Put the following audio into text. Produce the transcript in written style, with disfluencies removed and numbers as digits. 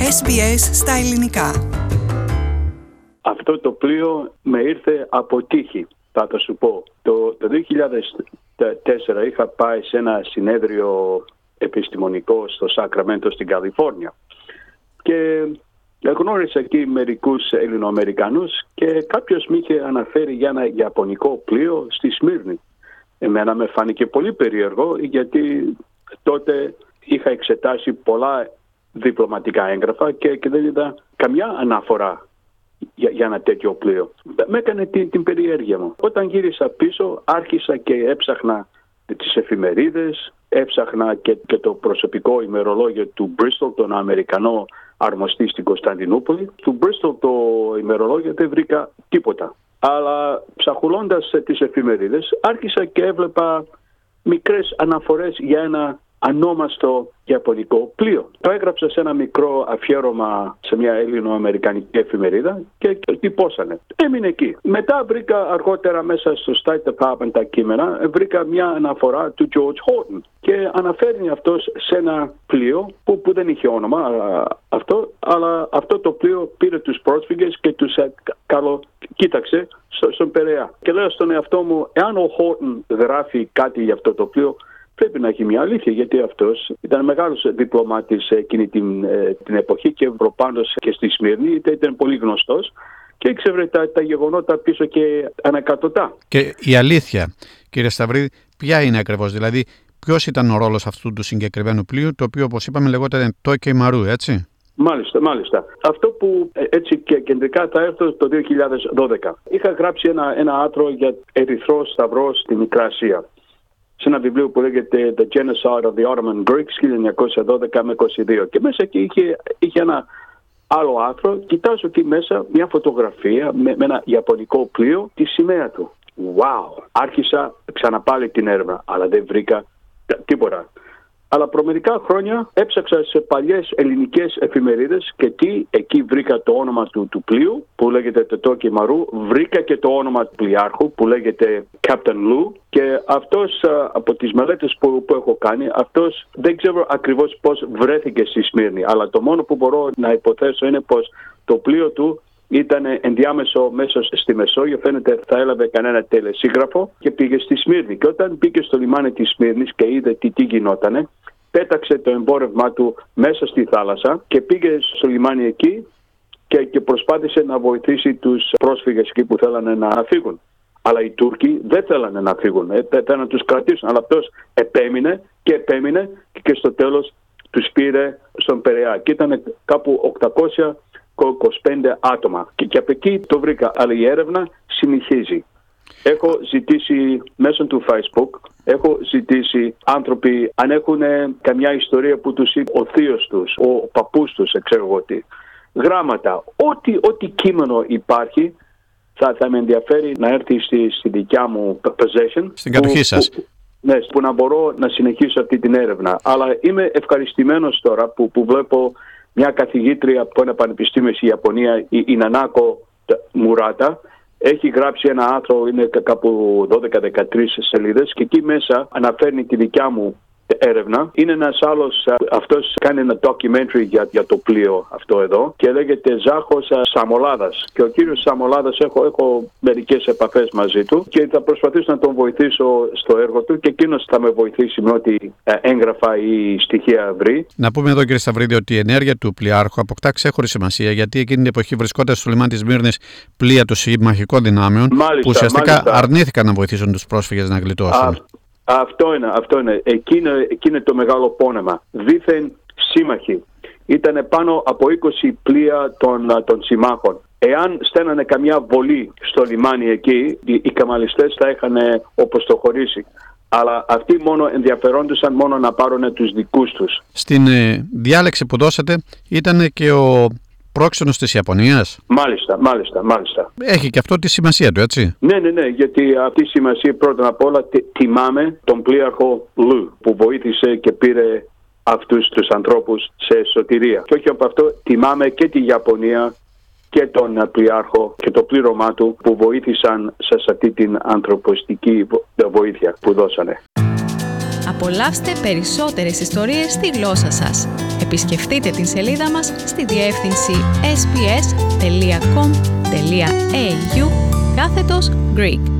SBS στα ελληνικά. Αυτό το πλοίο με ήρθε από τύχη, θα σου πω. Το 2004 είχα πάει σε ένα συνέδριο επιστημονικό στο Σάκραμέντο στην Καλιφόρνια και γνώρισα εκεί μερικούς Ελληνοαμερικανούς και κάποιος με είχε αναφέρει για ένα ιαπωνικό πλοίο στη Σμύρνη. Εμένα με φάνηκε πολύ περίεργο, γιατί τότε είχα εξετάσει πολλά διπλωματικά έγγραφα και δεν είδα καμιά αναφορά για ένα τέτοιο πλοίο. Με έκανε την περιέργεια μου. Όταν γύρισα πίσω, άρχισα και έψαχνα τις εφημερίδες, έψαχνα και το προσωπικό ημερολόγιο του Bristol, τον Αμερικανό αρμοστή στην Κωνσταντινούπολη. Του Bristol το ημερολόγιο δεν βρήκα τίποτα. Αλλά ψαχουλώντας τις εφημερίδες, άρχισα και έβλεπα μικρές αναφορές για ένα ανόμαστο ιαπωνικό πλοίο. Το έγραψα σε ένα μικρό αφιέρωμα σε μια Έλληνο-αμερικανική εφημερίδα και τυπώσανε. Έμεινε εκεί. Μετά βρήκα αργότερα μέσα στο State Department τα κείμενα, βρήκα μια αναφορά του George Horton και αναφέρει αυτός σε ένα πλοίο που δεν είχε όνομα αλλά αυτό το πλοίο πήρε τους πρόσφυγες και τους κοίταξε στον Περαία. Και λέω στον εαυτό μου, εάν ο Horton γράφει κάτι για αυτό το πλοίο, πρέπει να έχει μια αλήθεια, γιατί αυτός ήταν μεγάλος διπλωμάτης εκείνη την εποχή και προπάντως και στη Σμύρνη, ήταν πολύ γνωστός και ήξερε τα γεγονότα πίσω και ανακατοτά. Και η αλήθεια, κύριε Σταυρίδη, ποια είναι ακριβώς? Δηλαδή, ποιος ήταν ο ρόλος αυτού του συγκεκριμένου πλοίου, το οποίο, όπως είπαμε, λεγόταν Τόκι Μαρού, έτσι? Μάλιστα. Αυτό που έτσι και κεντρικά θα έρθω το 2012. Είχα γράψει ένα άρθρο για Ερυθρό Σταυρό στη Μικρά Ασία, σε ένα βιβλίο που λέγεται The Genocide of the Ottoman Greeks 1912 με 22. Και μέσα εκεί είχε ένα άλλο άρθρο. Κοιτάζω εκεί μέσα μια φωτογραφία με ένα ιαπωνικό πλοίο, τη σημαία του. Wow! Άρχισα ξαναπάλι την έρευνα, αλλά δεν βρήκα τίποτα. Αλλά προ μερικά χρόνια έψαξα σε παλιές ελληνικές εφημερίδες και εκεί βρήκα το όνομα του πλοίου που λέγεται το Τόκι Μαρού, βρήκα και το όνομα του πλοιάρχου που λέγεται Captain Lou και αυτός από τις μελέτες που έχω κάνει, αυτός δεν ξέρω ακριβώς πώς βρέθηκε στη Σμύρνη, αλλά το μόνο που μπορώ να υποθέσω είναι πως το πλοίο του ήταν ενδιάμεσο μέσα στη Μεσόγειο, φαίνεται θα έλαβε κανένα τελεσίγραφο και πήγε στη Σμύρνη. Και όταν πήγε στο λιμάνι της Σμύρνης και είδε τι γινότανε, πέταξε το εμπόρευμά του μέσα στη θάλασσα και πήγε στο λιμάνι εκεί και προσπάθησε να βοηθήσει τους πρόσφυγες εκεί που θέλανε να φύγουν. Αλλά οι Τούρκοι δεν θέλανε να φύγουν, θέλανε να τους κρατήσουν. Αλλά αυτός επέμεινε και στο τέλος τους πήρε στον Περαία. Και ήταν κάπου 825 άτομα. Και από εκεί το βρήκα. Αλλά η έρευνα συνεχίζει. Έχω ζητήσει μέσω του Facebook, έχω ζητήσει άνθρωποι αν έχουν καμιά ιστορία που τους είπε ο θείος τους, ο παππούς τους, ξέρω εγώ τι. Γράμματα, ό,τι κείμενο υπάρχει θα με ενδιαφέρει να έρθει στη δικιά μου possession. Στην κατοχή σας. Που να μπορώ να συνεχίσω αυτή την έρευνα. Αλλά είμαι ευχαριστημένος τώρα που βλέπω μια καθηγήτρια από ένα πανεπιστήμιο στη Ιαπωνία, η Νανάκο Μουράτα, έχει γράψει ένα άρθρο, είναι κάπου 12-13 σελίδες και εκεί μέσα αναφέρνει τη δικιά μου έρευνα. Είναι ένας άλλος, αυτός κάνει ένα documentary για το πλοίο αυτό εδώ και λέγεται Ζάχος Σαμολάδας. Και ο κύριος Σαμολάδας έχω μερικές επαφές μαζί του και θα προσπαθήσω να τον βοηθήσω στο έργο του και εκείνος θα με βοηθήσει με ό,τι έγγραφα ή στοιχεία βρει. Να πούμε εδώ, κύριε Σταυρίδη, ότι η ενέργεια του πλοιάρχου αποκτά ξέχωρη σημασία, γιατί εκείνη την εποχή βρισκόταν στο λιμάνι της Σμύρνης πλοία των συμμαχικών δυνάμεων που ουσιαστικά αρνήθηκαν να βοηθήσουν τους πρόσφυγες να γλιτώσουν. Αυτό είναι. Εκεί είναι το μεγάλο πόνεμα. Δήθεν σύμμαχοι. Ήταν πάνω από 20 πλοία των συμμάχων. Εάν στέλνανε καμιά βολή στο λιμάνι εκεί, οι καμαλιστές θα είχαν οπωσθοχωρήσει. Αλλά αυτοί μόνο ενδιαφερόντουσαν μόνο να πάρουν τους δικούς τους. Στην διάλεξη που δώσατε ήταν και ο πρόξενος της Ιαπωνίας. Μάλιστα. Έχει και αυτό τη σημασία του, έτσι? Ναι, γιατί αυτή η σημασία πρώτα απ' όλα τιμάμε τον πλοίαρχο Λου που βοήθησε και πήρε αυτούς τους ανθρώπους σε σωτηρία. Και όχι από αυτό, τιμάμε και τη Ιαπωνία και τον πλοιάρχο και το πλήρωμά του που βοήθησαν σε αυτή την ανθρωπιστική βοήθεια που δώσανε. Απολαύστε περισσότερες ιστορίες στη γλώσσα σας. Επισκεφτείτε την σελίδα μας στη διεύθυνση sbs.com.au/Greek.